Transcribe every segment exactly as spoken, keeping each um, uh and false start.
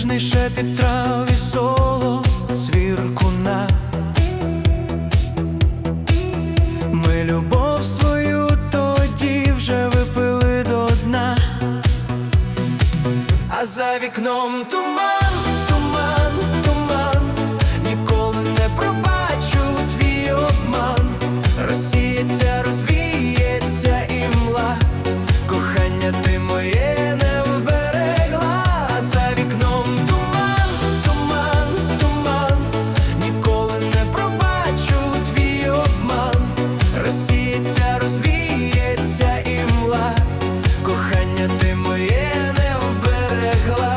ніжний шепіт трав і соло цвіркуна. Ми любов свою тоді вже випили до дна, а за вікном туман, туман, туман. Ніколи не пробачу твій обман. Розсіється, розвіється імла, кохання ти моє не вберегла. А за вікном туман, туман, туман. Ніколи не пробачу твій обман. Розсіється, розвіється імла, кохання ти моє не вберегла.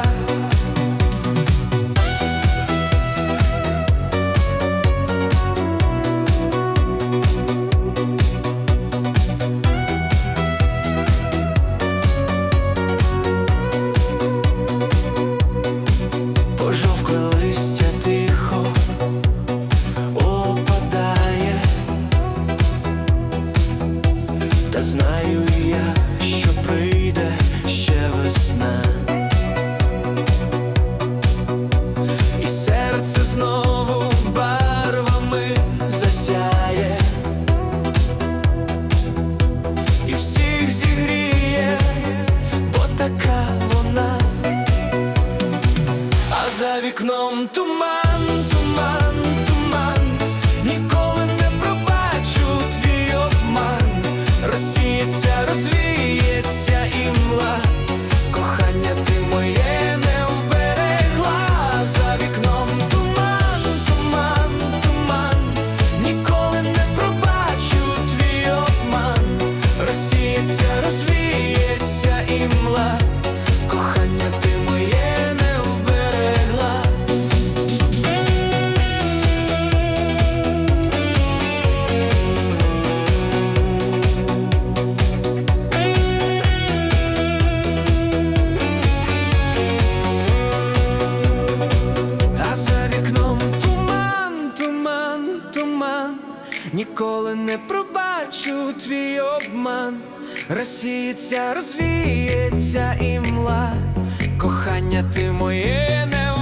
Пожовкле листя тихо опадає, та знаю я, що прийде ще весна, і серце знову барвами засяє, і всіх зігріє, бо така вона. А за вікном туман, туман, туман. Ніколи не пробачу твій обман. Розсіється, розвіється імла, кохання ти моє не вберегла. А за вікном туман, туман, туман. Ніколи не пробачу твій обман. Розсіється, розвіється імла, кохання ти моє не вберегла. А за вікном туман, туман, туман. Ніколи не пробачу твій обман. Розсіється, розвіється імла, кохання ти моє не